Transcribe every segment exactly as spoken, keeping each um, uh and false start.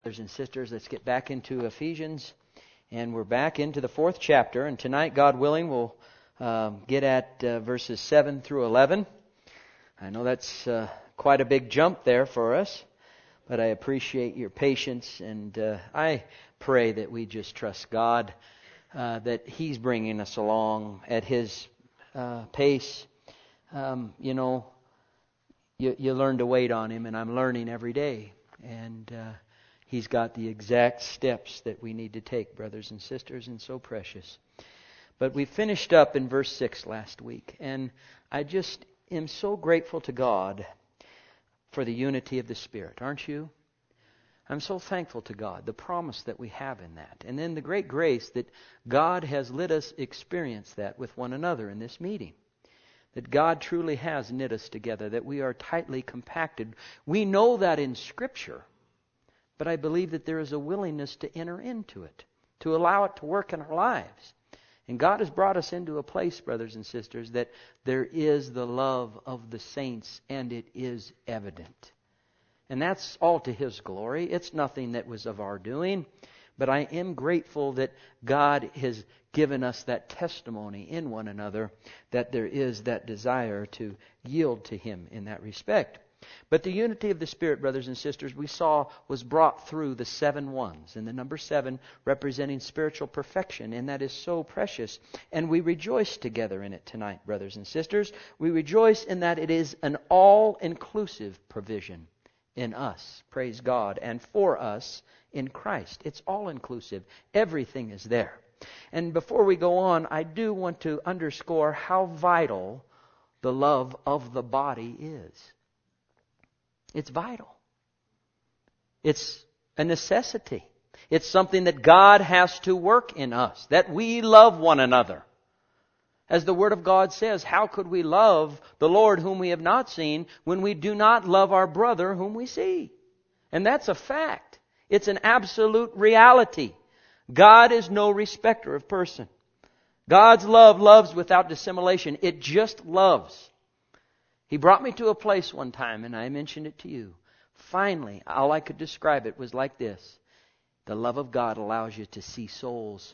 Brothers and sisters, let's get back into Ephesians, and we're back into the fourth chapter, and tonight, God willing, we'll um, get at uh, verses seven through eleven. I know that's uh, quite a big jump there for us, but I appreciate your patience, and uh, I pray that we just trust God, uh, that He's bringing us along at His uh, pace. Um, you know, you, you learn to wait on Him, and I'm learning every day, and uh, He's got the exact steps that we need to take, brothers and sisters, and so precious. But we finished up in verse six last week, and I just am so grateful to God for the unity of the Spirit, aren't you? I'm so thankful to God, the promise that we have in that, and then the great grace that God has let us experience that with one another in this meeting. That God truly has knit us together, that we are tightly compacted. We know that in Scripture. But I believe that there is a willingness to enter into it, to allow it to work in our lives. And God has brought us into a place, brothers and sisters, that there is the love of the saints, and it is evident. And that's all to His glory. It's nothing that was of our doing. But I am grateful that God has given us that testimony in one another, that there is that desire to yield to Him in that respect. But the unity of the Spirit, brothers and sisters, we saw was brought through the seven ones. And the number seven representing spiritual perfection. And that is so precious. And we rejoice together in it tonight, brothers and sisters. We rejoice in that it is an all-inclusive provision in us, praise God, and for us in Christ. It's all-inclusive. Everything is there. And before we go on, I do want to underscore how vital the love of the body is. It's vital. It's a necessity. It's something that God has to work in us, that we love one another. As the Word of God says, how could we love the Lord whom we have not seen when we do not love our brother whom we see? And that's a fact. It's an absolute reality. God is no respecter of person. God's love loves without dissimulation. It just loves. He brought me to a place one time, and I mentioned it to you. Finally, all I could describe it was like this. The love of God allows you to see souls.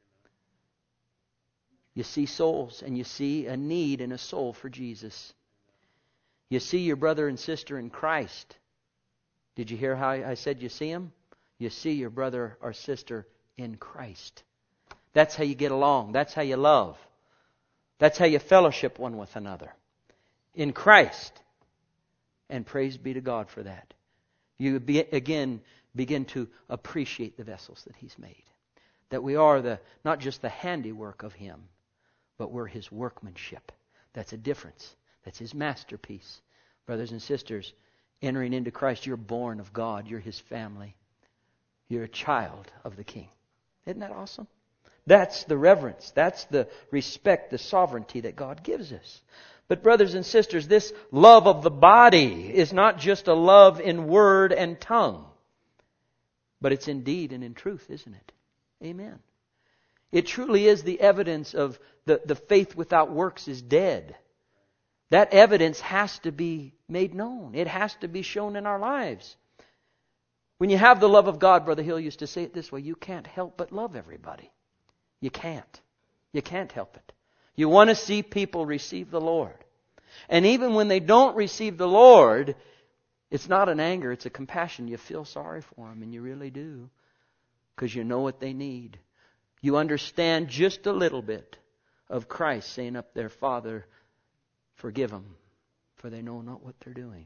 You see souls, and you see a need and a soul for Jesus. You see your brother and sister in Christ. Did you hear how I said you see them? You see your brother or sister in Christ. That's how you get along. That's how you love. That's how you fellowship one with another. In Christ. And praise be to God for that. You be, again begin to appreciate the vessels that He's made. That we are the not just the handiwork of Him, but we're His workmanship. That's a difference. That's His masterpiece. Brothers and sisters, entering into Christ, you're born of God. You're His family. You're a child of the King. Isn't that awesome? That's the reverence. That's the respect, the sovereignty that God gives us. But brothers and sisters, this love of the body is not just a love in word and tongue. But it's in deed and in truth, isn't it? Amen. It truly is the evidence of the, the faith without works is dead. That evidence has to be made known. It has to be shown in our lives. When you have the love of God, Brother Hill used to say it this way, you can't help but love everybody. You can't. You can't help it. You want to see people receive the Lord. And even when they don't receive the Lord, it's not an anger, it's a compassion. You feel sorry for them, and you really do. Because you know what they need. You understand just a little bit of Christ saying up there, Father, forgive them, for they know not what they're doing.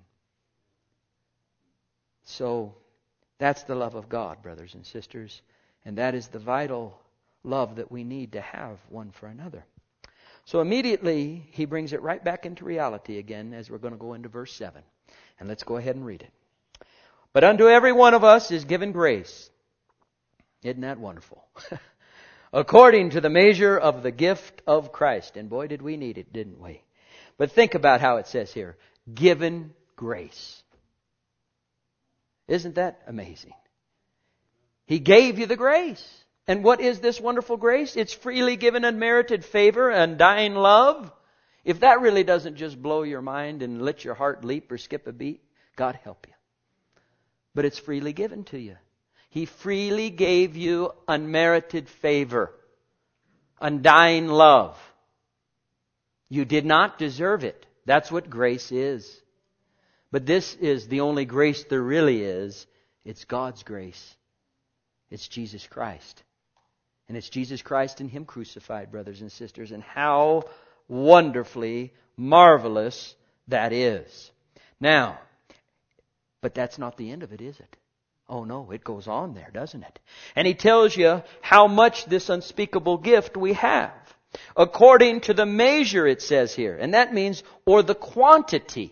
So, that's the love of God, brothers and sisters. And that is the vital love that we need to have one for another. So immediately, he brings it right back into reality again as we're going to go into verse seven. And let's go ahead and read it. But unto every one of us is given grace. Isn't that wonderful? According to the measure of the gift of Christ. And boy, did we need it, didn't we? But think about how it says here. Given grace. Isn't that amazing? He gave you the grace. And what is this wonderful grace? It's freely given unmerited favor, undying love. If that really doesn't just blow your mind and let your heart leap or skip a beat, God help you. But it's freely given to you. He freely gave you unmerited favor, undying love. You did not deserve it. That's what grace is. But this is the only grace there really is. It's God's grace. It's Jesus Christ. And it's Jesus Christ and Him crucified, brothers and sisters. And how wonderfully marvelous that is. Now, but that's not the end of it, is it? Oh no, it goes on there, doesn't it? And He tells you how much this unspeakable gift we have. According to the measure, it says here. And that means, or the quantity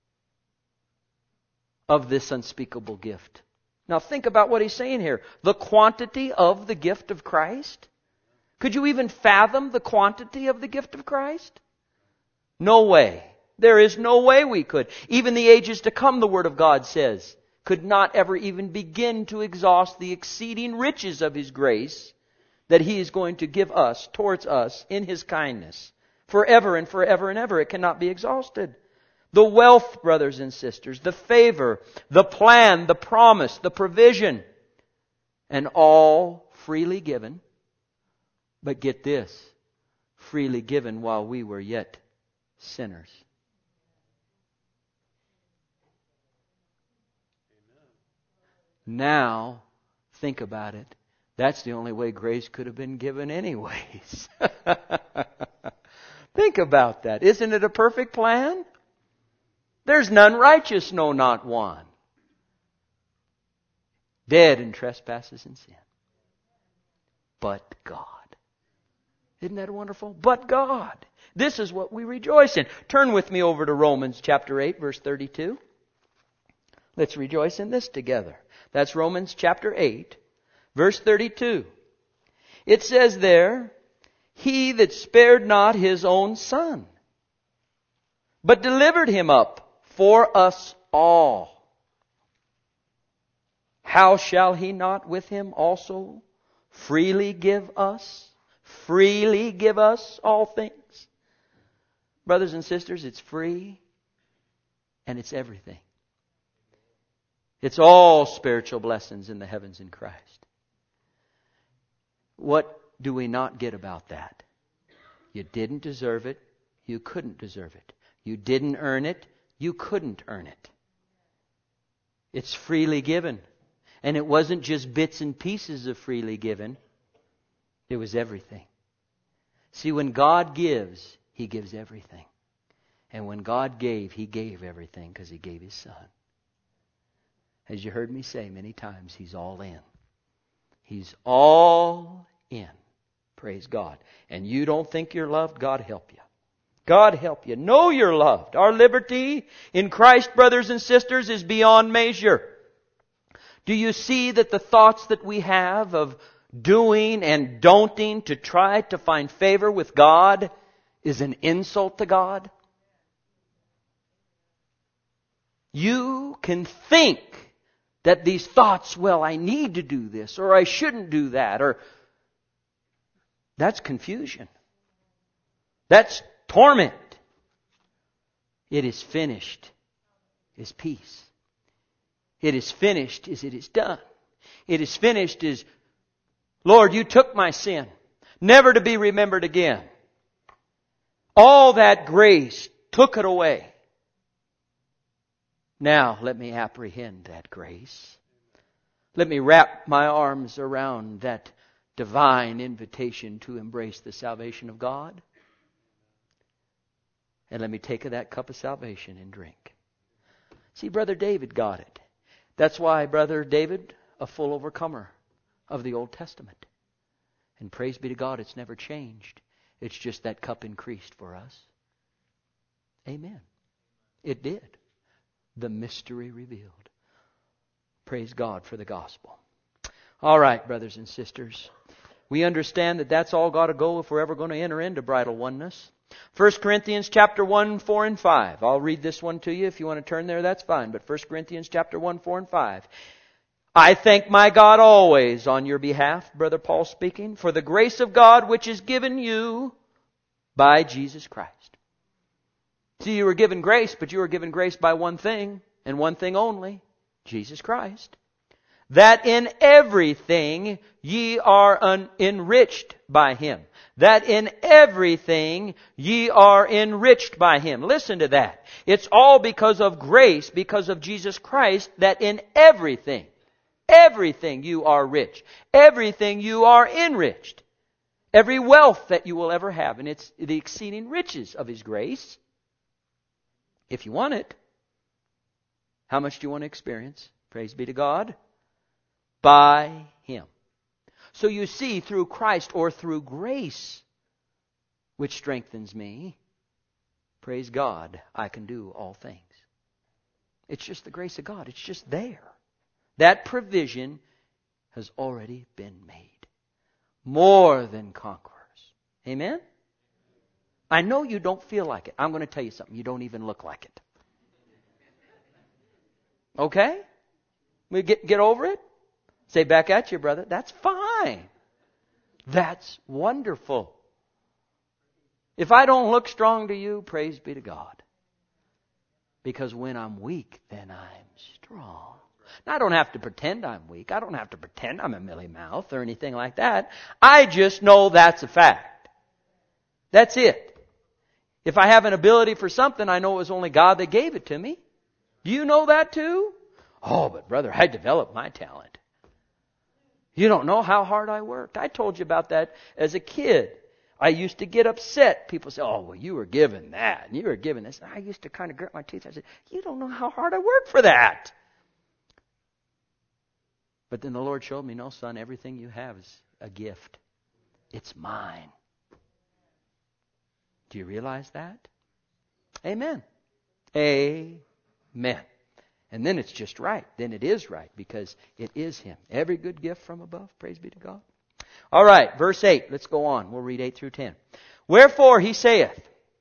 of this unspeakable gift. Now think about what He's saying here. The quantity of the gift of Christ? Could you even fathom the quantity of the gift of Christ? No way. There is no way we could. Even the ages to come, the Word of God says, could not ever even begin to exhaust the exceeding riches of His grace that He is going to give us, towards us, in His kindness. Forever and forever and ever. It cannot be exhausted. The wealth, brothers and sisters, the favor, the plan, the promise, the provision, and all freely given. But get this, freely given while we were yet sinners. Now, think about it. That's the only way grace could have been given anyways. Think about that. Isn't it a perfect plan? There's none righteous, no, not one. Dead in trespasses and sin. But God. Isn't that wonderful? But God. This is what we rejoice in. Turn with me over to Romans chapter eight, verse thirty-two. Let's rejoice in this together. That's Romans chapter eight, verse thirty-two. It says there, He that spared not His own Son, but delivered Him up for us all, how shall He not with Him also freely give us, freely give us all things? Brothers and sisters, it's free and it's everything. It's all spiritual blessings in the heavens in Christ. What do we not get about that? You didn't deserve it. You couldn't deserve it. You didn't earn it. You couldn't earn it. It's freely given. And it wasn't just bits and pieces of freely given. It was everything. See, when God gives, He gives everything. And when God gave, He gave everything because He gave His Son. As you heard me say many times, He's all in. He's all in. Praise God. And you don't think you're loved? God help you. God help you. Know you're loved. Our liberty in Christ, brothers and sisters, is beyond measure. Do you see that the thoughts that we have of doing and don'ting to try to find favor with God is an insult to God? You can think that these thoughts, well, I need to do this, or I shouldn't do that, or that's confusion. That's torment. It is finished is peace. It is finished is it is done. It is finished is, Lord, you took my sin, never to be remembered again. All that grace took it away. Now let me apprehend that grace. Let me wrap my arms around that divine invitation to embrace the salvation of God. And let me take of that cup of salvation and drink. See, Brother David got it. That's why Brother David, a full overcomer of the Old Testament. And praise be to God, it's never changed. It's just that cup increased for us. Amen. It did. The mystery revealed. Praise God for the gospel. All right, brothers and sisters. We understand that that's all got to go if we're ever going to enter into bridal oneness. First Corinthians chapter one, four and five. I'll read this one to you. If you want to turn there, that's fine. But First Corinthians chapter one, four and five. I thank my God always on your behalf, Brother Paul speaking, for the grace of God which is given you by Jesus Christ. See, you were given grace, but you were given grace by one thing, and one thing only, Jesus Christ. that in everything ye are un- enriched by Him. That in everything ye are enriched by Him. Listen to that. It's all because of grace, because of Jesus Christ, that in everything, everything you are rich. Everything you are enriched. Every wealth that you will ever have. And it's the exceeding riches of His grace. If you want it. How much do you want to experience? Praise be to God. By Him. So you see, through Christ or through grace, which strengthens me, praise God, I can do all things. It's just the grace of God. It's just there. That provision has already been made. More than conquerors. Amen? I know you don't feel like it. I'm going to tell you something. You don't even look like it. Okay? We get, get over it? Say, back at you, brother. That's fine. That's wonderful. If I don't look strong to you, praise be to God. Because when I'm weak, then I'm strong. Now, I don't have to pretend I'm weak. I don't have to pretend I'm a mealy mouth or anything like that. I just know that's a fact. That's it. If I have an ability for something, I know it was only God that gave it to me. Do you know that too? Oh, but brother, I developed my talent. You don't know how hard I worked. I told you about that as a kid. I used to get upset. People say, oh, well, you were given that, and you were given this. And I used to kind of grit my teeth. I said, you don't know how hard I worked for that. But then the Lord showed me, no, son, everything you have is a gift. It's mine. Do you realize that? Amen. Amen. And then it's just right. Then it is right because it is Him. Every good gift from above. Praise be to God. All right, verse eight. Let's go on. We'll read eight through ten. Wherefore He saith,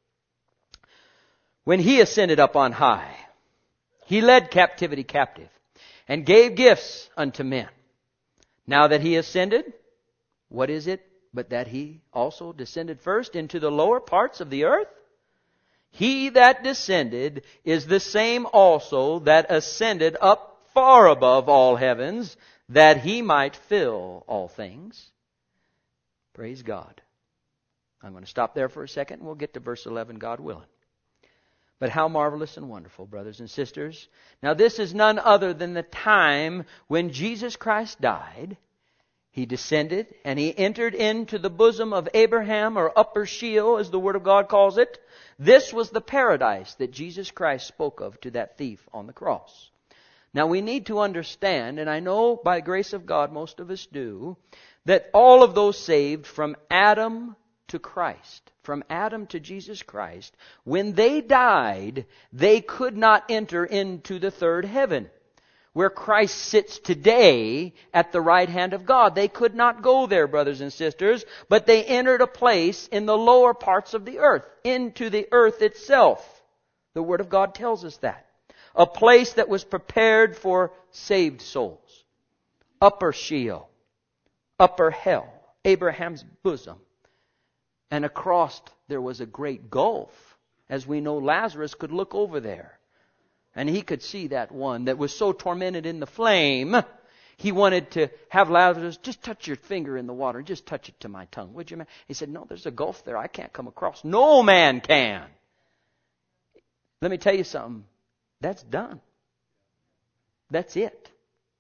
when He ascended up on high, He led captivity captive and gave gifts unto men. Now that He ascended, what is it but that He also descended first into the lower parts of the earth? He that descended is the same also that ascended up far above all heavens, that He might fill all things. Praise God. I'm going to stop there for a second and we'll get to verse eleven, God willing. But how marvelous and wonderful, brothers and sisters. Now this is none other than the time when Jesus Christ died. He descended and He entered into the bosom of Abraham, or upper Sheol as the Word of God calls it. This was the paradise that Jesus Christ spoke of to that thief on the cross. Now we need to understand, and I know by grace of God most of us do, that all of those saved from Adam to Christ, from Adam to Jesus Christ, when they died, they could not enter into the third heaven, where Christ sits today at the right hand of God. They could not go there, brothers and sisters, but they entered a place in the lower parts of the earth, into the earth itself. The Word of God tells us that. A place that was prepared for saved souls. Upper Sheol, upper hell, Abraham's bosom. And across there was a great gulf. As we know, Lazarus could look over there. And he could see that one that was so tormented in the flame, he wanted to have Lazarus, just touch your finger in the water, just touch it to my tongue, would you, man? He said, no, there's a gulf there. I can't come across. No man can. Let me tell you something. That's done. That's it.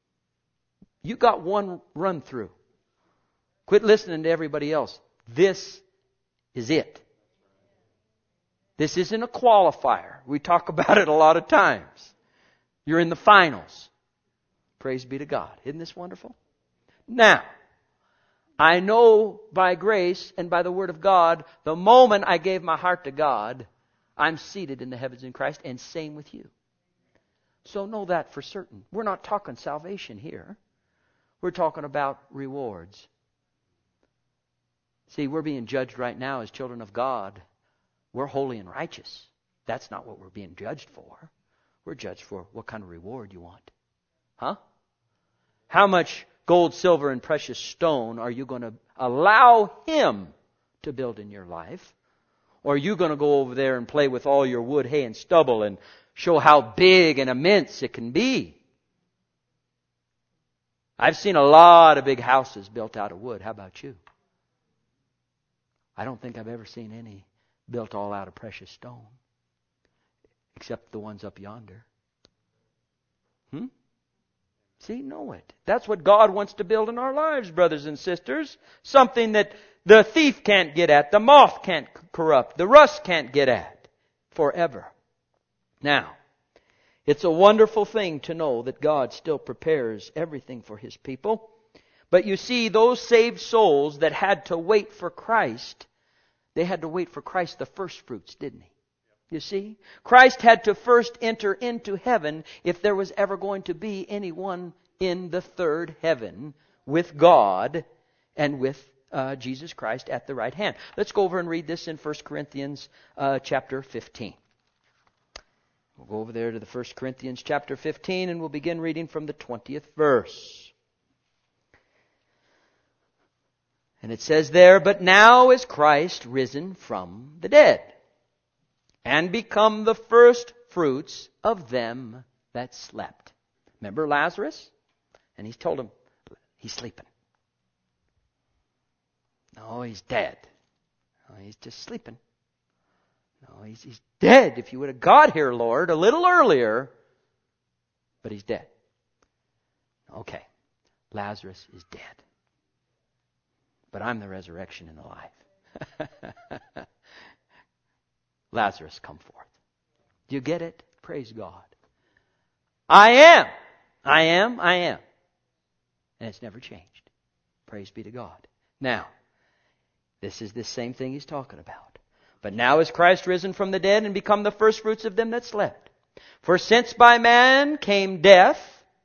You got one run through. Quit listening to everybody else. This is it. This isn't a qualifier. We talk about it a lot of times. You're in the finals. Praise be to God. Isn't this wonderful? Now, I know by grace and by the Word of God, the moment I gave my heart to God, I'm seated in the heavens in Christ, and same with you. So know that for certain. We're not talking salvation here. We're talking about rewards. See, we're being judged right now as children of God. We're holy and righteous. That's not what we're being judged for. We're judged for what kind of reward you want. Huh? How much gold, silver, and precious stone are you going to allow Him to build in your life? Or are you going to go over there and play with all your wood, hay, and stubble and show how big and immense it can be? I've seen a lot of big houses built out of wood. How about you? I don't think I've ever seen any built all out of precious stone, except the ones up yonder. Hmm? See, know it. That's what God wants to build in our lives, brothers and sisters. Something that the thief can't get at, the moth can't corrupt, the rust can't get at forever. Now, it's a wonderful thing to know that God still prepares everything for His people. But you see, those saved souls that had to wait for Christ, they had to wait for Christ the first fruits, didn't He? You see? Christ had to first enter into heaven if there was ever going to be anyone in the third heaven with God and with uh, Jesus Christ at the right hand. Let's go over and read this in First Corinthians uh, chapter fifteen. We'll go over there to the First Corinthians chapter fifteen, and we'll begin reading from the twentieth verse. And it says there, "But now is Christ risen from the dead, and become the first fruits of them that slept." Remember Lazarus? And He's told him, he's sleeping. No, he's dead. No, he's just sleeping. No, he's, he's dead. If you would have got here, Lord, a little earlier, but he's dead. Okay, Lazarus is dead. But I'm the resurrection and the life. Lazarus, come forth. Do you get it? Praise God. I am. I am. I am. And it's never changed. Praise be to God. Now, this is the same thing He's talking about. "But now is Christ risen from the dead and become the first fruits of them that slept. For since by man came death,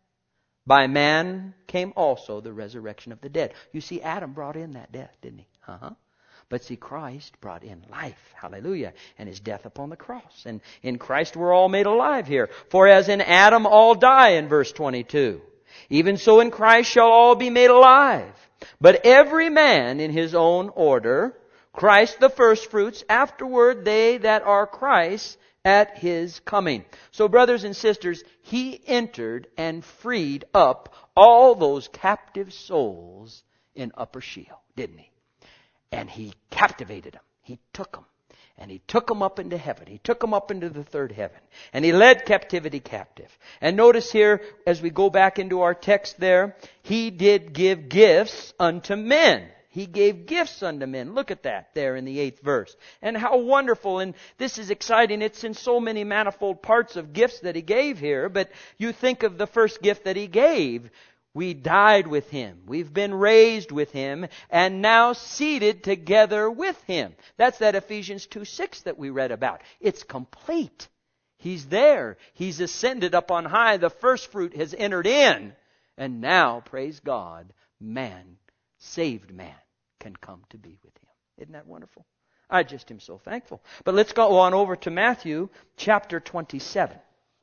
by man came also the resurrection of the dead." You see, Adam brought in that death, didn't he? Uh-huh. But see, Christ brought in life. Hallelujah. And His death upon the cross. And in Christ we're all made alive here. "For as in Adam all die," in verse twenty-two, "even so in Christ shall all be made alive. But every man in his own order, Christ the firstfruits, afterward they that are Christ's at His coming." So brothers and sisters, He entered and freed up all those captive souls in Upper Sheol, didn't He? And He captivated them. He took them. And He took them up into heaven. He took them up into the third heaven. And He led captivity captive. And notice here, as we go back into our text there, He did give gifts unto men. He gave gifts unto men. Look at that there in the eighth verse. And how wonderful. And this is exciting. It's in so many manifold parts of gifts that He gave here. But you think of the first gift that He gave. We died with Him. We've been raised with Him and now seated together with Him. That's that Ephesians two six that we read about. It's complete. He's there. He's ascended up on high. The first fruit has entered in. And now, praise God, man, saved man, can come to be with Him. Isn't that wonderful? I just am so thankful. But let's go on over to Matthew chapter twenty-seven.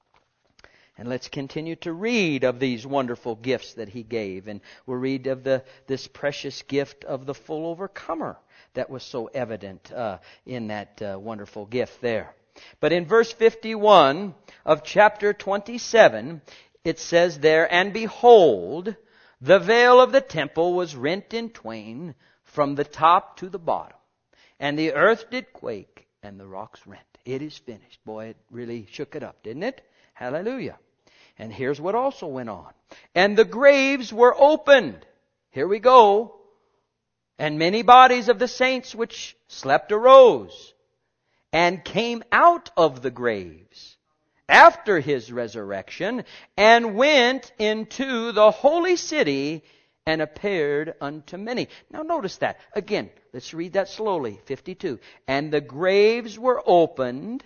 And let's continue to read of these wonderful gifts that He gave. And we'll read of the this precious gift of the full overcomer that was so evident uh, in that uh, wonderful gift there. But in verse fifty-one of chapter twenty-seven, it says there, "And behold, the veil of the temple was rent in twain from the top to the bottom. And the earth did quake, and the rocks rent." It is finished. Boy, it really shook it up, didn't it? Hallelujah. And here's what also went on. "And the graves were opened." Here we go. "And many bodies of the saints which slept arose, and came out of the graves after His resurrection, and went into the holy city, and appeared unto many." Now notice that. Again, let's read that slowly. fifty-two. "And the graves were opened,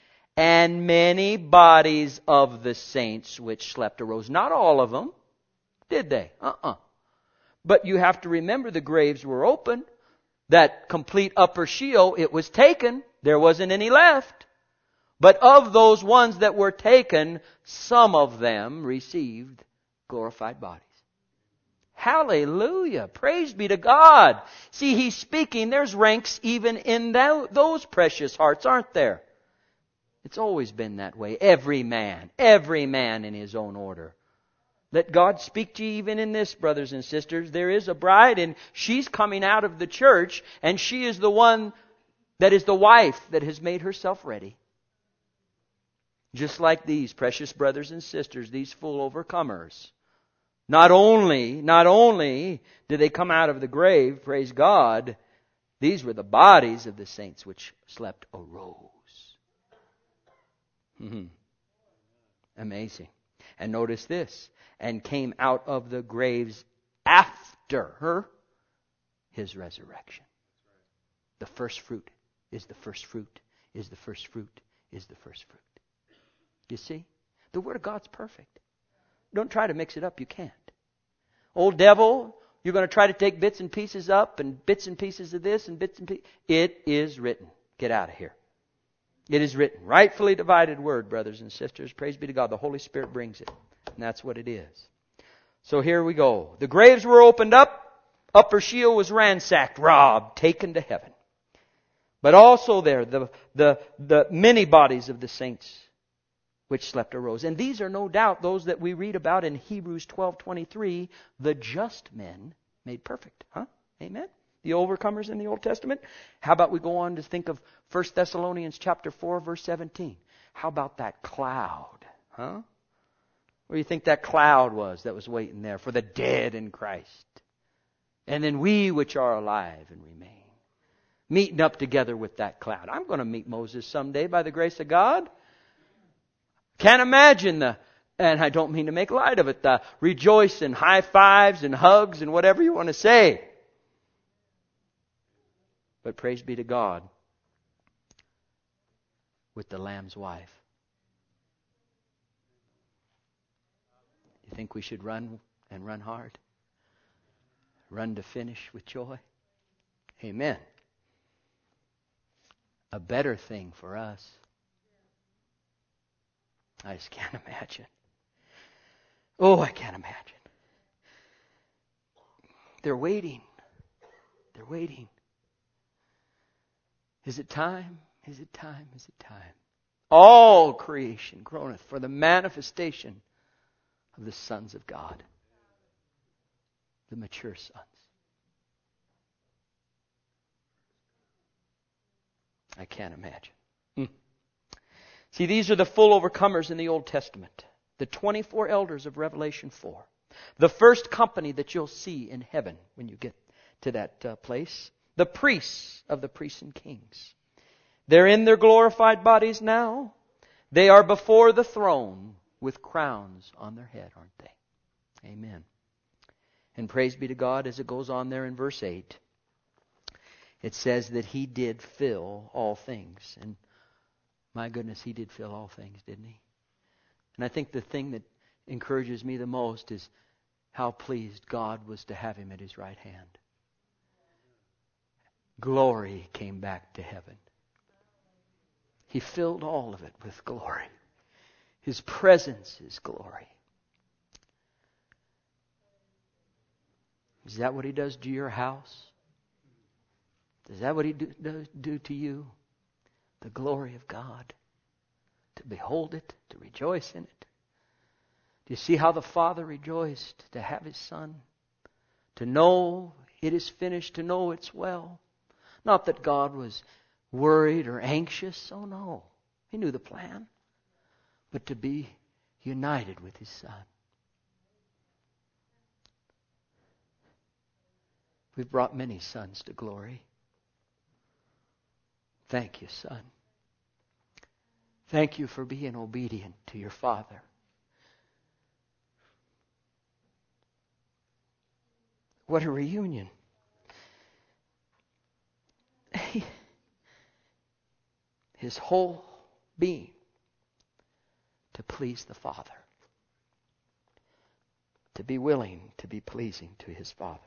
and many bodies of the saints which slept arose." Not all of them, did they? Uh-uh. But you have to remember the graves were open. That complete Upper Sheol, it was taken. There wasn't any left. But of those ones that were taken, some of them received glorified bodies. Hallelujah. Praise be to God. See, He's speaking. There's ranks even in that, those precious hearts, aren't there? It's always been that way. Every man, every man in his own order. Let God speak to you even in this, brothers and sisters. There is a bride, and she's coming out of the church, and she is the one that is the wife that has made herself ready. Just like these precious brothers and sisters, these full overcomers. Not only, not only did they come out of the grave, praise God, these were the bodies of the saints which slept arose. Mm-hmm. Amazing. And notice this, and came out of the graves after her, his resurrection. The first fruit is the first fruit, is the first fruit, is the first fruit. You see? The Word of God's perfect. Don't try to mix it up. You can't. Old devil, you're going to try to take bits and pieces up and bits and pieces of this and bits and pieces. It is written. Get out of here. It is written. Rightfully divided word, brothers and sisters. Praise be to God. The Holy Spirit brings it. And that's what it is. So here we go. The graves were opened up. Upper Sheol was ransacked, robbed, taken to heaven. But also there, the, the, the many bodies of the saints which slept arose. And these are no doubt those that we read about in Hebrews twelve twenty-three, the just men made perfect. Huh? Amen? The overcomers in the Old Testament. How about we go on to think of First Thessalonians chapter four, verse seventeen. How about that cloud? Huh? Where do you think that cloud was that was waiting there for the dead in Christ? And then we which are alive and remain. Meeting up together with that cloud. I'm going to meet Moses someday by the grace of God. Can't imagine the, and I don't mean to make light of it, the rejoice and high fives and hugs and whatever you want to say. But praise be to God with the Lamb's wife. You think we should run and run hard? Run to finish with joy? Amen. A better thing for us. I just can't imagine. Oh, I can't imagine. They're waiting. They're waiting. Is it time? Is it time? Is it time? All creation groaneth for the manifestation of the sons of God. The mature sons. I can't imagine. Hmm. See, these are the full overcomers in the Old Testament. The twenty-four elders of Revelation four. The first company that you'll see in heaven when you get to that uh, place. The priests of the priests and kings. They're in their glorified bodies now. They are before the throne with crowns on their head, aren't they? Amen. And praise be to God as it goes on there in verse eight. It says that He did fill all things. And my goodness, He did fill all things, didn't He? And I think the thing that encourages me the most is how pleased God was to have Him at His right hand. Glory came back to heaven. He filled all of it with glory. His presence is glory. Is that what He does to your house? Is that what He do, does do to you? The glory of God. To behold it, to rejoice in it. Do you see how the Father rejoiced to have His Son? To know it is finished, to know it's well. Not that God was worried or anxious. Oh no. He knew the plan. But to be united with His Son. We've brought many sons to glory. Thank you, Son. Thank you for being obedient to your Father. What a reunion. His whole being to please the Father. To be willing to be pleasing to His Father.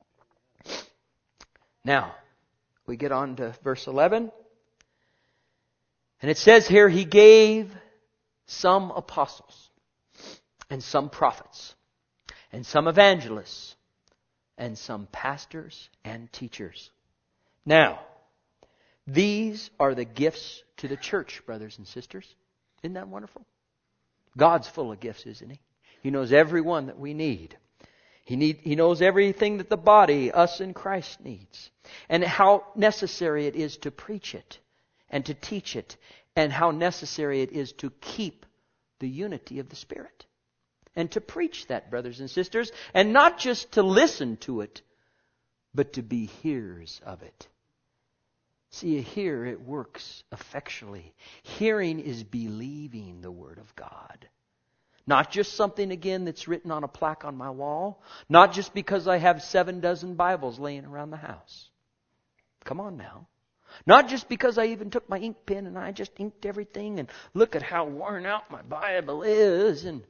Now, we get on to verse eleven. And it says here, He gave some apostles, and some prophets, and some evangelists, and some pastors and teachers. Now, these are the gifts to the church, brothers and sisters. Isn't that wonderful? God's full of gifts, isn't He? He knows everyone that we need. He need, He knows everything that the body, us in Christ, needs. And how necessary it is to preach it and to teach it. And how necessary it is to keep the unity of the Spirit. And to preach that, brothers and sisters. And not just to listen to it, but to be hearers of it. See, here it works effectually. Hearing is believing the Word of God. Not just something, again, that's written on a plaque on my wall. Not just because I have seven dozen Bibles laying around the house. Come on now. Not just because I even took my ink pen and I just inked everything and look at how worn out my Bible is. And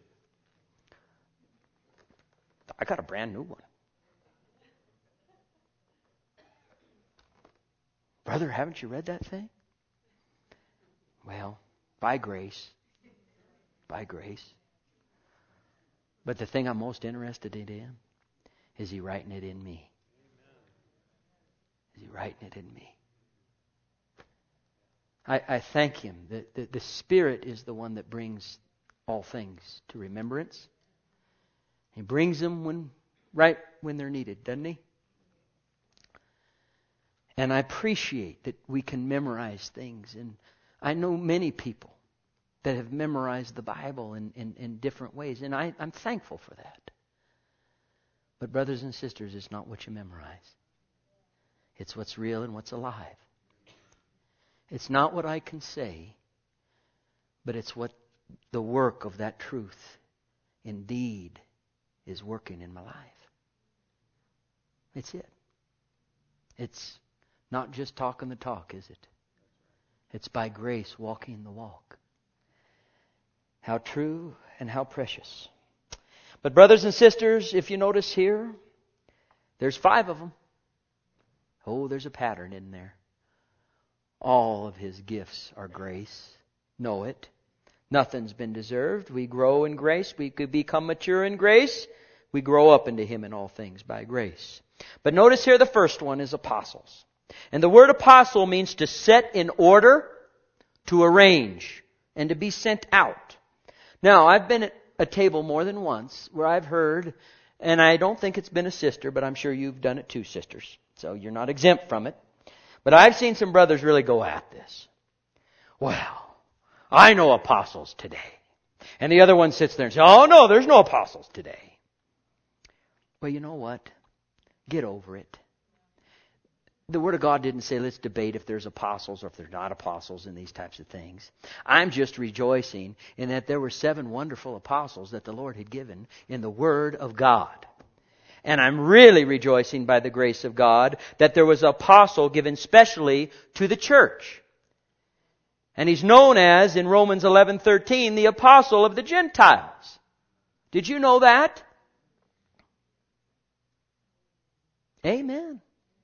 I got a brand new one. Brother, haven't you read that thing? Well, by grace. By grace. But the thing I'm most interested in, is He writing it in me? Is He writing it in me? I, I thank Him that the, the Spirit is the one that brings all things to remembrance. He brings them when right when they're needed, doesn't He? And I appreciate that we can memorize things. And I know many people that have memorized the Bible in, in, in different ways. And I, I'm thankful for that. But brothers and sisters, it's not what you memorize. It's what's real and what's alive. It's not what I can say, but it's what the work of that truth indeed is working in my life. It's it. It's not just talking the talk, is it? It's by grace walking the walk. How true and how precious. But brothers and sisters, if you notice here, there's five of them. Oh, there's a pattern in there. All of His gifts are grace. Know it. Nothing's been deserved. We grow in grace. We could become mature in grace. We grow up into Him in all things by grace. But notice here the first one is apostles. And the word apostle means to set in order, to arrange, and to be sent out. Now, I've been at a table more than once where I've heard, and I don't think it's been a sister, but I'm sure you've done it too, sisters. So you're not exempt from it. But I've seen some brothers really go at this. Well, I know apostles today. And the other one sits there and says, oh no, there's no apostles today. Well, you know what? Get over it. The Word of God didn't say let's debate if there's apostles or if there's not apostles in these types of things. I'm just rejoicing in that there were seven wonderful apostles that the Lord had given in the Word of God. And I'm really rejoicing by the grace of God that there was an apostle given specially to the church. And he's known as, in Romans eleven thirteen, the apostle of the Gentiles. Did you know that? Amen.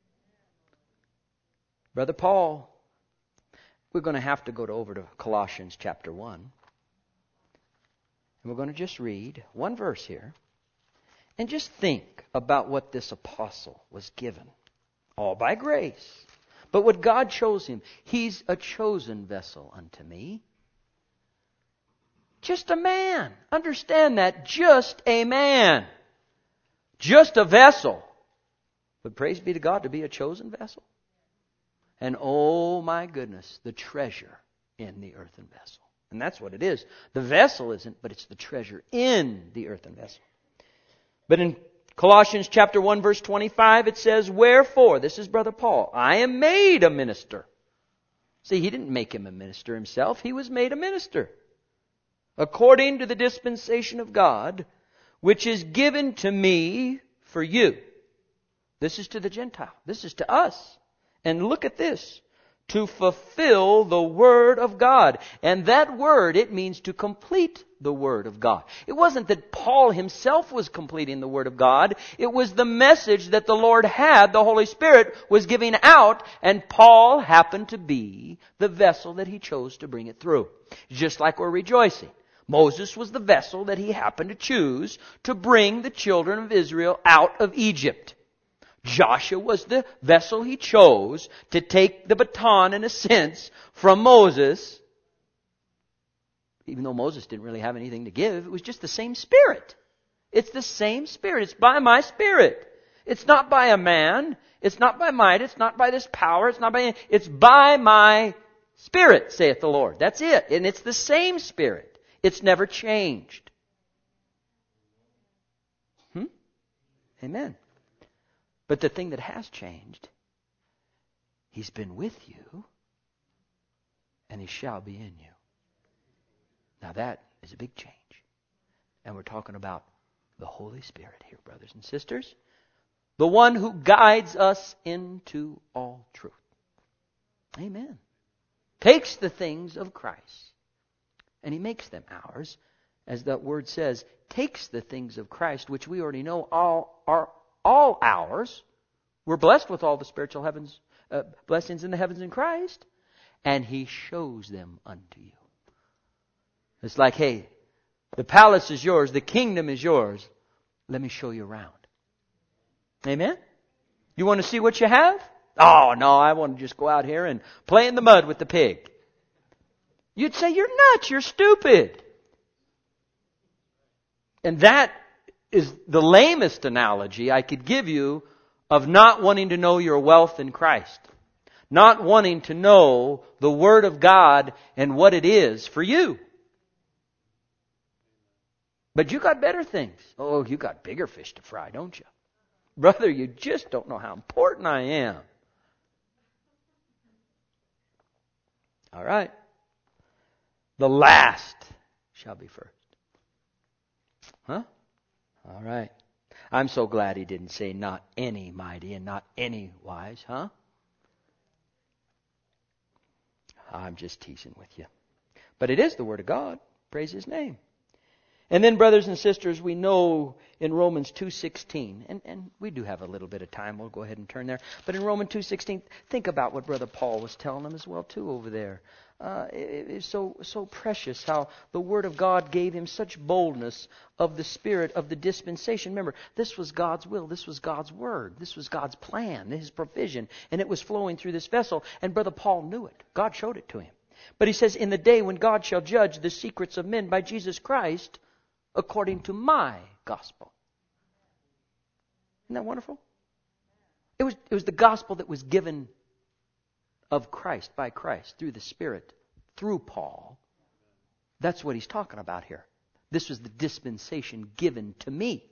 Brother Paul, we're going to have to go to, over to Colossians chapter one. And we're going to just read one verse here. And just think about what this apostle was given. All by grace. But what God chose him. He's a chosen vessel unto me. Just a man. Understand that. Just a man. Just a vessel. But praise be to God to be a chosen vessel. And oh my goodness, the treasure in the earthen vessel. And that's what it is. The vessel isn't, but it's the treasure in the earthen vessel. But in Colossians chapter one verse twenty-five it says, wherefore, this is Brother Paul, I am made a minister. See, he didn't make him a minister himself. He was made a minister. According to the dispensation of God, which is given to me for you. This is to the Gentile. This is to us. And look at this. To fulfill the Word of God. And that word, it means to complete the Word of God. It wasn't that Paul himself was completing the Word of God. It was the message that the Lord had, the Holy Spirit was giving out, and Paul happened to be the vessel that he chose to bring it through. Just like we're rejoicing. Moses was the vessel that he happened to choose to bring the children of Israel out of Egypt. Joshua was the vessel he chose to take the baton, in a sense, from Moses. Even though Moses didn't really have anything to give, it was just the same Spirit. It's the same Spirit. It's by my Spirit. It's not by a man. It's not by might. It's not by this power. It's not by... It's by my Spirit, saith the Lord. That's it. And it's the same Spirit. It's never changed. Hmm? Amen. But the thing that has changed, He's been with you, and He shall be in you. Now that is a big change. And we're talking about the Holy Spirit here, brothers and sisters. The one who guides us into all truth. Amen. Takes the things of Christ, and He makes them ours. As that word says, takes the things of Christ, which we already know all are all ours. We're blessed with all the spiritual heavens, uh, blessings in the heavens in Christ. And He shows them unto you. It's like, hey, the palace is yours, the kingdom is yours. Let me show you around. Amen? You want to see what you have? Oh, no, I want to just go out here and play in the mud with the pig. You'd say, you're nuts, you're stupid. And that is the lamest analogy I could give you of not wanting to know your wealth in Christ. Not wanting to know the Word of God and what it is for you. But you got better things. Oh, you got bigger fish to fry, don't you? Brother, you just don't know how important I am. All right. The last shall be first. Huh? All right. I'm so glad He didn't say not any mighty and not any wise, huh? I'm just teasing with you. But it is the Word of God. Praise His name. And then, brothers and sisters, we know in Romans two sixteen, and, and we do have a little bit of time. We'll go ahead and turn there. But in Romans two sixteen, think about what Brother Paul was telling them as well, too, over there. Uh, it is so so precious how the Word of God gave him such boldness of the Spirit of the dispensation. Remember, this was God's will. This was God's Word. This was God's plan, His provision. And it was flowing through this vessel. And Brother Paul knew it. God showed it to him. But he says, in the day when God shall judge the secrets of men by Jesus Christ, according to my gospel. Isn't that wonderful? It was, it was the gospel that was given of Christ, by Christ, through the Spirit, through Paul. That's what he's talking about here. This was the dispensation given to me.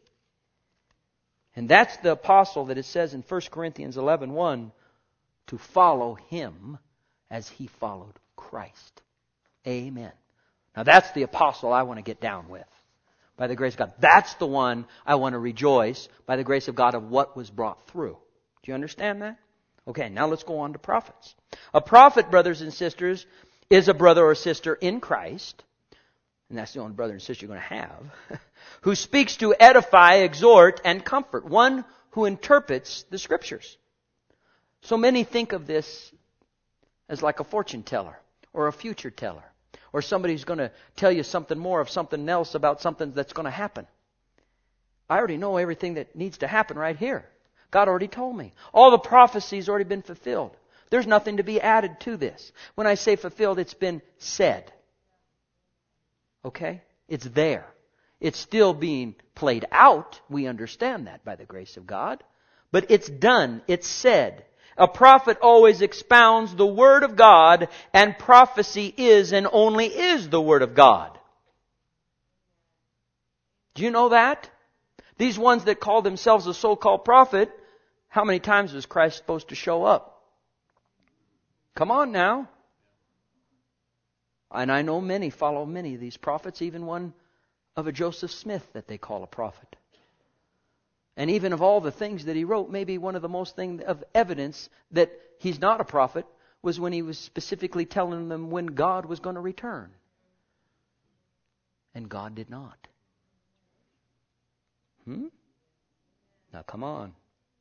And that's the apostle that it says in First Corinthians eleven one, to follow him as he followed Christ. Amen. Now that's the apostle I want to get down with. By the grace of God. That's the one I want to rejoice by the grace of God of what was brought through. Do you understand that? Okay, now let's go on to prophets. A prophet, brothers and sisters, is a brother or sister in Christ. And that's the only brother and sister you're going to have. Who speaks to edify, exhort, and comfort. One who interprets the Scriptures. So many think of this as like a fortune teller or a future teller. Or somebody who's going to tell you something more of something else about something that's going to happen. I already know everything that needs to happen right here. God already told me. All the prophecy's already been fulfilled. There's nothing to be added to this. When I say fulfilled, it's been said. Okay? It's there. It's still being played out. We understand that by the grace of God. But it's done. It's said. A prophet always expounds the Word of God, and prophecy is and only is the Word of God. Do you know that? These ones that call themselves a so-called prophet, how many times was Christ supposed to show up? Come on now. And I know many follow many of these prophets, even one of a Joseph Smith that they call a prophet. And even of all the things that he wrote, maybe one of the most thing of evidence that he's not a prophet was when he was specifically telling them when God was going to return. And God did not. Hmm? Now come on.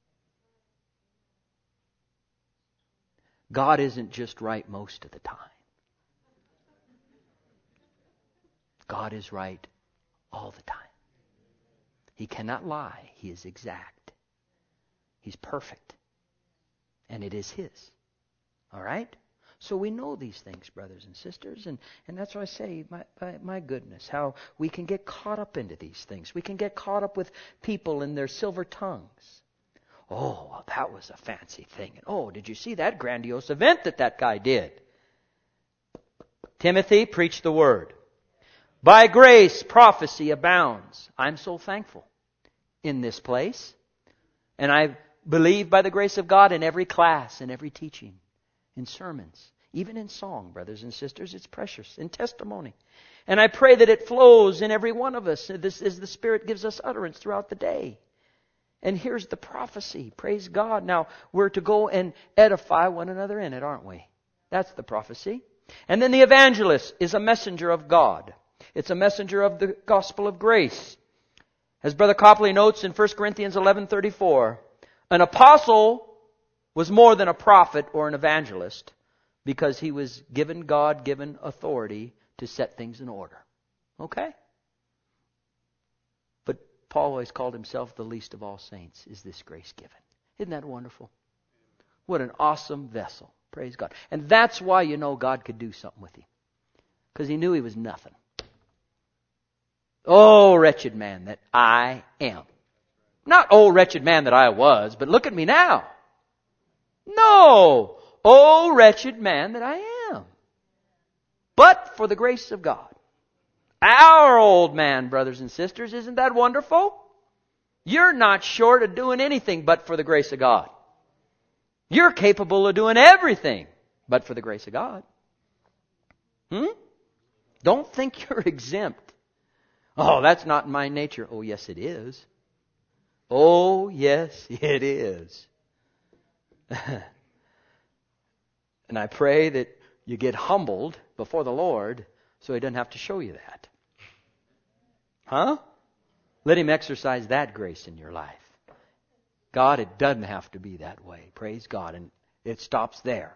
God isn't just right most of the time. God is right all the time. He cannot lie. He is exact. He's perfect. And it is His. All right? So we know these things, brothers and sisters, and, and that's why I say, my, my, my goodness, how we can get caught up into these things. We can get caught up with people and their silver tongues. Oh, well, that was a fancy thing. And oh, did you see that grandiose event that that guy did? Timothy, preach the word. By grace, prophecy abounds. I'm so thankful in this place. And I believe by the grace of God in every class, in every teaching, in sermons, even in song, brothers and sisters, it's precious, in testimony. And I pray that it flows in every one of us this, as the Spirit gives us utterance throughout the day. And here's the prophecy. Praise God. Now, we're to go and edify one another in it, aren't we? That's the prophecy. And then the evangelist is a messenger of God. It's a messenger of the gospel of grace. As Brother Copley notes in First Corinthians eleven thirty-four, an apostle was more than a prophet or an evangelist because he was given God-given authority to set things in order. Okay? But Paul always called himself the least of all saints. Is this grace given? Isn't that wonderful? What an awesome vessel. Praise God. And that's why you know God could do something with him. Because he knew he was nothing. Oh, wretched man that I am. Not, oh, wretched man that I was, but look at me now. No. Oh, wretched man that I am. But for the grace of God. Our old man, brothers and sisters, isn't that wonderful? You're not short of doing anything but for the grace of God. You're capable of doing everything but for the grace of God. Hmm? Don't think you're exempt. Oh, that's not in my nature. Oh, yes, it is. Oh, yes, it is. And I pray that you get humbled before the Lord so He doesn't have to show you that. Huh? Let Him exercise that grace in your life. God, it doesn't have to be that way. Praise God. And it stops there.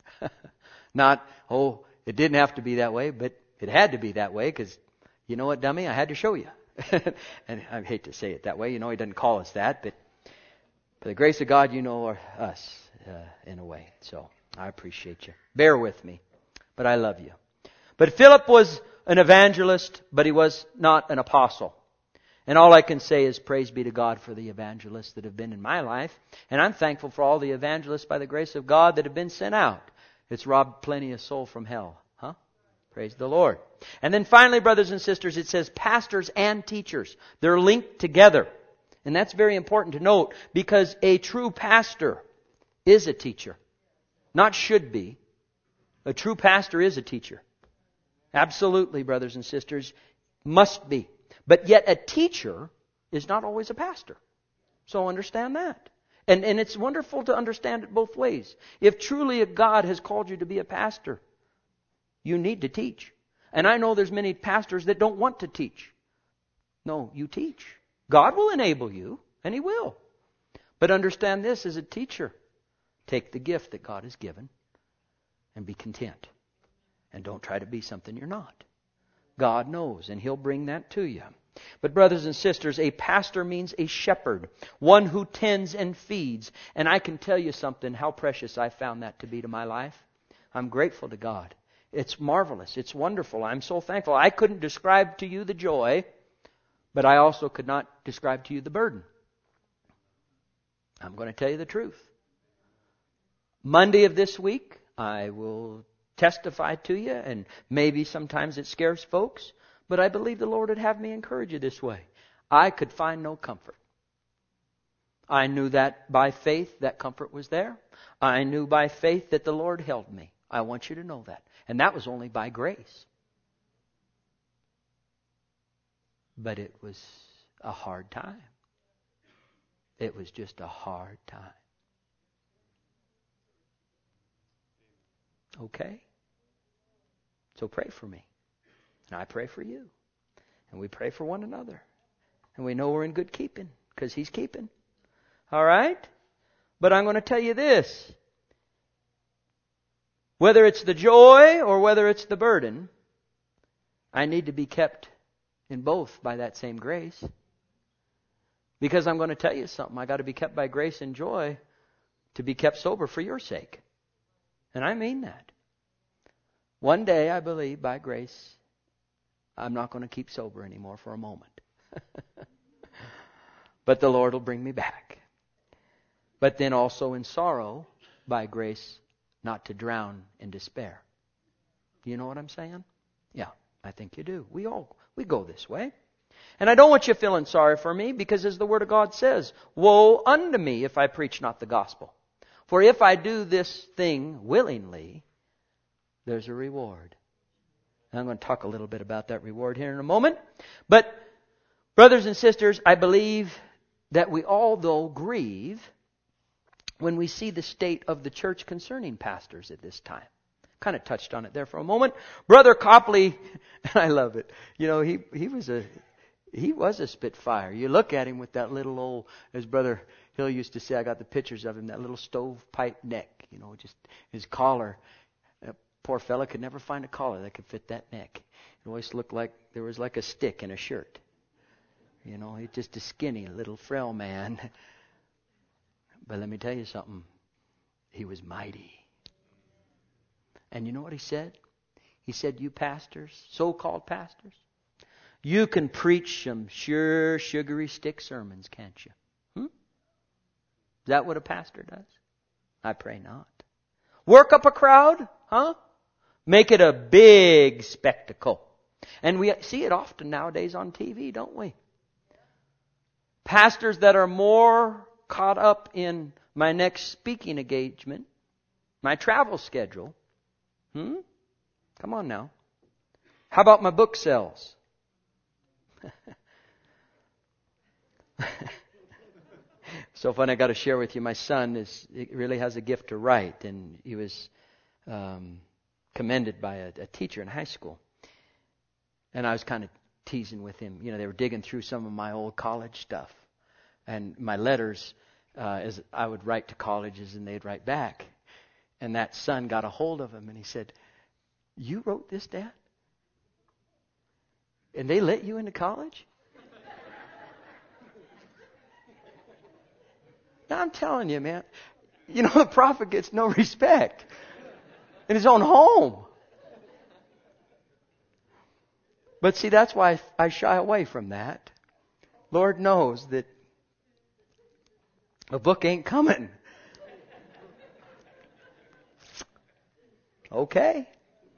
Not, oh, it didn't have to be that way, but it had to be that way because, you know what, dummy? I had to show you. And I hate to say it that way. You know, He doesn't call us that, but by the grace of God, you know us uh, in a way. So I appreciate you. Bear with me, but I love you. But Philip was an evangelist, but he was not an apostle. And all I can say is praise be to God for the evangelists that have been in my life. And I'm thankful for all the evangelists by the grace of God that have been sent out. It's robbed plenty of soul from hell. Huh? Praise the Lord. And then finally, brothers and sisters, it says pastors and teachers. They're linked together. And that's very important to note because a true pastor is a teacher. Not should be. A true pastor is a teacher. Absolutely, brothers and sisters, must be. But yet a teacher is not always a pastor. So understand that. And, and it's wonderful to understand it both ways. If truly a God has called you to be a pastor, you need to teach. And I know there's many pastors that don't want to teach. No, you teach. God will enable you, and He will. But understand this as a teacher. Take the gift that God has given and be content. And don't try to be something you're not. God knows, and He'll bring that to you. But brothers and sisters, a pastor means a shepherd, one who tends and feeds. And I can tell you something, how precious I found that to be to my life. I'm grateful to God. It's marvelous. It's wonderful. I'm so thankful. I couldn't describe to you the joy, but I also could not describe to you the burden. I'm going to tell you the truth. Monday of this week, I will testify to you, and maybe sometimes it scares folks, but I believe the Lord would have me encourage you this way. I could find no comfort. I knew that by faith that comfort was there. I knew by faith that the Lord held me. I want you to know that. And that was only by grace. But it was a hard time. It was just a hard time. Okay? So pray for me. And I pray for you. And we pray for one another. And we know we're in good keeping because He's keeping. All right? But I'm going to tell you this. Whether it's the joy or whether it's the burden, I need to be kept in both by that same grace. Because I'm going to tell you something. I got to be kept by grace and joy to be kept sober for your sake. And I mean that. One day, I believe, by grace, I'm not going to keep sober anymore for a moment. But the Lord will bring me back. But then also in sorrow, by grace, not to drown in despair. You know what I'm saying? Yeah, I think you do. We all, we go this way. And I don't want you feeling sorry for me, because as the Word of God says, woe unto me if I preach not the gospel. For if I do this thing willingly, there's a reward. And I'm going to talk a little bit about that reward here in a moment. But, brothers and sisters, I believe that we all, though, grieve when we see the state of the church concerning pastors at this time. Kind of touched on it there for a moment. Brother Copley, I love it. You know, he, he was a he was a spitfire. You look at him with that little old, as Brother Hill used to say, I got the pictures of him, that little stovepipe neck. You know, just his collar. That poor fella could never find a collar that could fit that neck. It always looked like there was like a stick in a shirt. You know, he's just a skinny little frail man. But let me tell you something. He was mighty. And you know what he said? He said, you pastors, so-called pastors, you can preach some sure sugary stick sermons, can't you? Hmm? Is that what a pastor does? I pray not. Work up a crowd? Huh? Make it a big spectacle. And we see it often nowadays on T V, don't we? Pastors that are more caught up in my next speaking engagement, my travel schedule. Hmm? Come on now. How about my book sales? So fun, I got to share with you, my son is really has a gift to write, and he was um, commended by a, a teacher in high school. And I was kind of teasing with him. You know, they were digging through some of my old college stuff. And my letters, uh, as I would write to colleges and they'd write back. And that son got a hold of him and he said, you wrote this, Dad? And they let you into college? Now I'm telling you, man, you know, the prophet gets no respect in his own home. But see, that's why I shy away from that. Lord knows that a book ain't coming. Okay.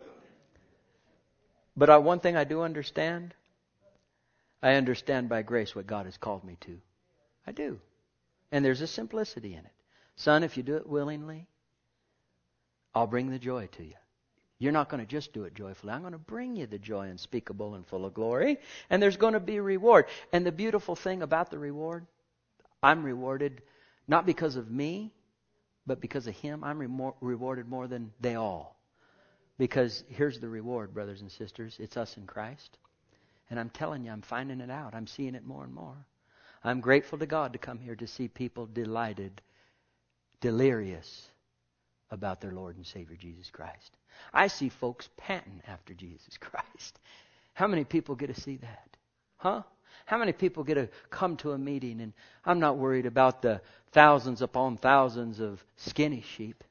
But I, one thing I do understand, I understand by grace what God has called me to. I do. And there's a simplicity in it. Son, if you do it willingly, I'll bring the joy to you. You're not going to just do it joyfully. I'm going to bring you the joy unspeakable and full of glory. And there's going to be a reward. And the beautiful thing about the reward, I'm rewarded not because of me, but because of Him. I'm re- rewarded more than they all. Because here's the reward, brothers and sisters. It's us in Christ. And I'm telling you, I'm finding it out. I'm seeing it more and more. I'm grateful to God to come here to see people delighted, delirious about their Lord and Savior Jesus Christ. I see folks panting after Jesus Christ. How many people get to see that? Huh? How many people get to come to a meeting and I'm not worried about the thousands upon thousands of skinny sheep.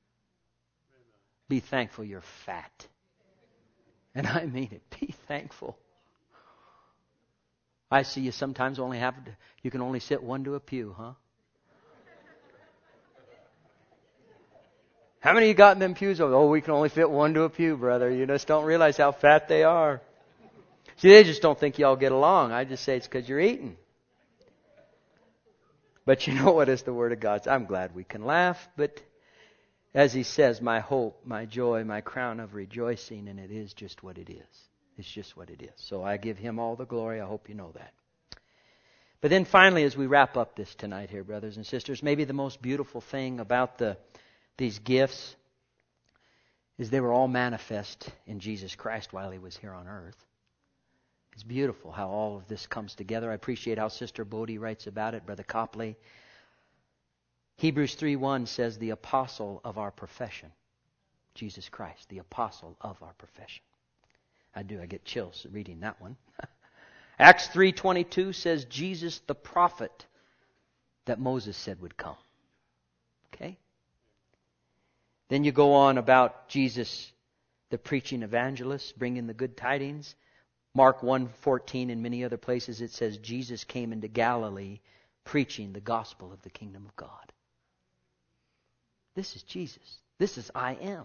Be thankful you're fat. And I mean it. Be thankful. I see you sometimes only have to, you can only sit one to a pew, huh? How many of you got in them pews? Oh, we can only fit one to a pew, brother. You just don't realize how fat they are. See, they just don't think y'all get along. I just say it's because you're eating. But you know what is the Word of God? I'm glad we can laugh, but as He says, my hope, my joy, my crown of rejoicing, and it is just what it is. It's just what it is. So I give Him all the glory. I hope you know that. But then finally, as we wrap up this tonight here, brothers and sisters, maybe the most beautiful thing about the these gifts is they were all manifest in Jesus Christ while He was here on earth. It's beautiful how all of this comes together. I appreciate how Sister Bodie writes about it, Brother Copley. Hebrews three one says, the apostle of our profession. Jesus Christ, the apostle of our profession. I do, I get chills reading that one. Acts three twenty-two says, Jesus the prophet that Moses said would come. Okay? Then you go on about Jesus, the preaching evangelists, bringing the good tidings. Mark one fourteen and many other places it says Jesus came into Galilee preaching the gospel of the kingdom of God. This is Jesus. This is I am.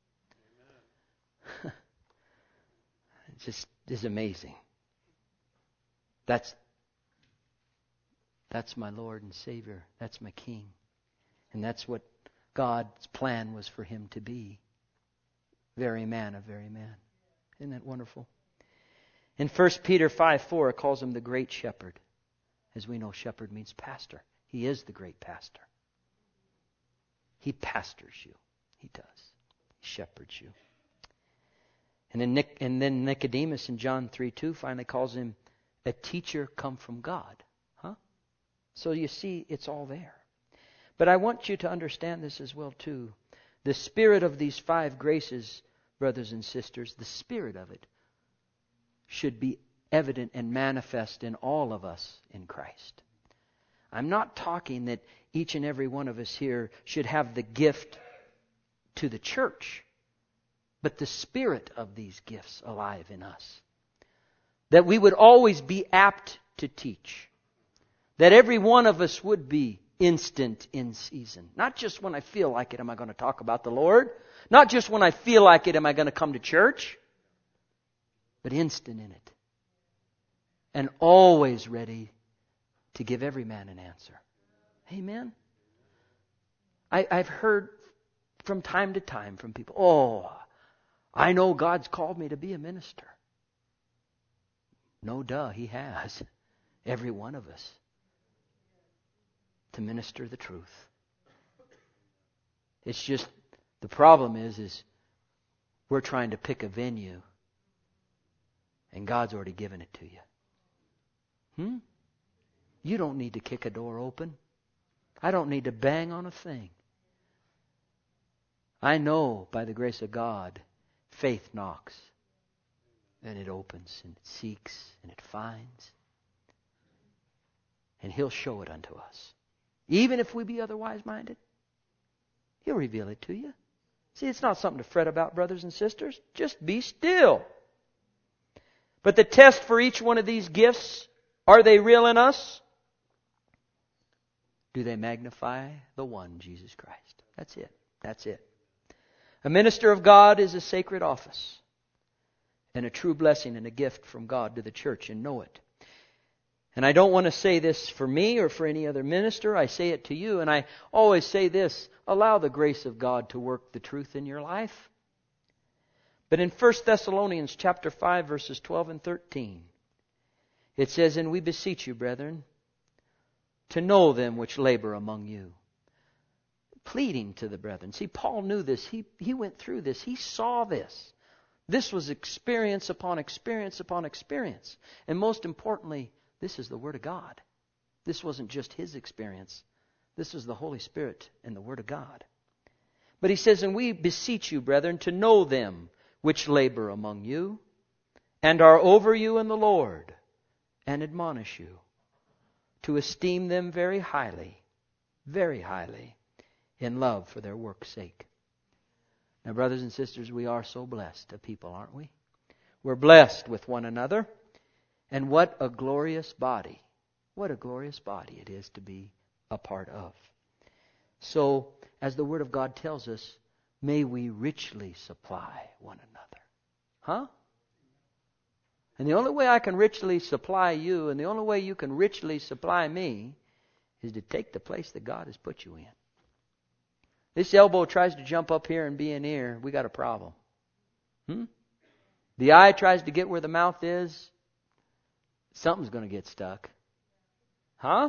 It just is amazing. That's that's my Lord and Savior. That's my King. And that's what God's plan was for him to be. Very man of very man. Isn't that wonderful? In First Peter five four, it calls him the great shepherd. As we know, shepherd means pastor. He is the great pastor. He pastors you. He does. He shepherds you. And then, Nic- and then Nicodemus in John three two finally calls him a teacher come from God. Huh? So you see, it's all there. But I want you to understand this as well too. The spirit of these five graces, brothers and sisters, the spirit of it should be evident and manifest in all of us in Christ. I'm not talking that each and every one of us here should have the gift to the church, but the spirit of these gifts alive in us. That we would always be apt to teach. That every one of us would be instant in season. Not just when I feel like it am I going to talk about the Lord. Not just when I feel like it am I going to come to church. But instant in it. And always ready to give every man an answer. Amen? I, I've heard from time to time from people, oh, I know God's called me to be a minister. No duh, He has. Every one of us. To minister the truth. It's just, the problem is, is we're trying to pick a venue and God's already given it to you. Hmm? You don't need to kick a door open. I don't need to bang on a thing. I know by the grace of God, faith knocks and it opens and it seeks and it finds. And He'll show it unto us. Even if we be otherwise minded, He'll reveal it to you. See, it's not something to fret about, brothers and sisters. Just be still. But the test for each one of these gifts, are they real in us? Do they magnify the one, Jesus Christ? That's it. That's it. A minister of God is a sacred office and a true blessing and a gift from God to the church, and know it. And I don't want to say this for me or for any other minister. I say it to you, and I always say this: allow the grace of God to work the truth in your life. But in First Thessalonians chapter five, verses twelve and thirteen, it says, "And we beseech you, brethren, to know them which labor among you." Pleading to the brethren. See, Paul knew this. He, he went through this. He saw this. This was experience upon experience upon experience. And most importantly, this is the Word of God. This wasn't just his experience. This was the Holy Spirit and the Word of God. But he says, "And we beseech you, brethren, to know them which labor among you, and are over you in the Lord, and admonish you, to esteem them very highly, very highly, in love for their work's sake." Now, brothers and sisters, we are so blessed a people, aren't we? We're blessed with one another. And what a glorious body. What a glorious body it is to be a part of. So, as the Word of God tells us, may we richly supply one another. Huh? And the only way I can richly supply you, and the only way you can richly supply me, is to take the place that God has put you in. This elbow tries to jump up here and be an ear, we got a problem. Hmm? The eye tries to get where the mouth is, something's going to get stuck. Huh?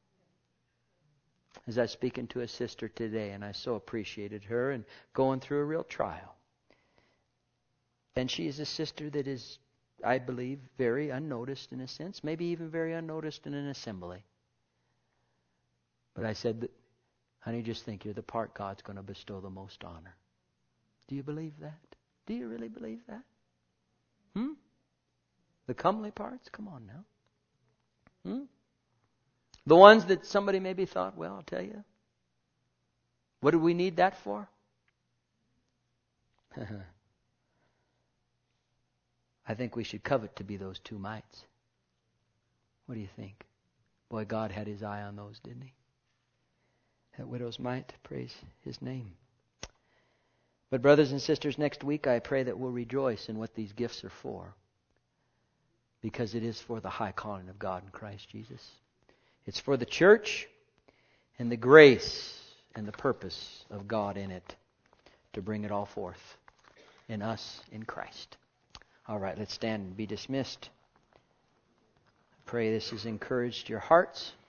As I was speaking to a sister today, and I so appreciated her and going through a real trial. And she is a sister that is, I believe, very unnoticed in a sense, maybe even very unnoticed in an assembly. But I said, honey, just think you're the part God's going to bestow the most honor. Do you believe that? Do you really believe that? Hmm? The comely parts? Come on now. Hmm? The ones that somebody maybe thought, well, I'll tell you. What do we need that for? I think we should covet to be those two mites. What do you think? Boy, God had His eye on those, didn't He? That widow's mite, praise His name. But brothers and sisters, next week I pray that we'll rejoice in what these gifts are for. Because it is for the high calling of God in Christ Jesus. It's for the church and the grace and the purpose of God in it to bring it all forth in us in Christ. All right, let's stand and be dismissed. I pray this has encouraged your hearts.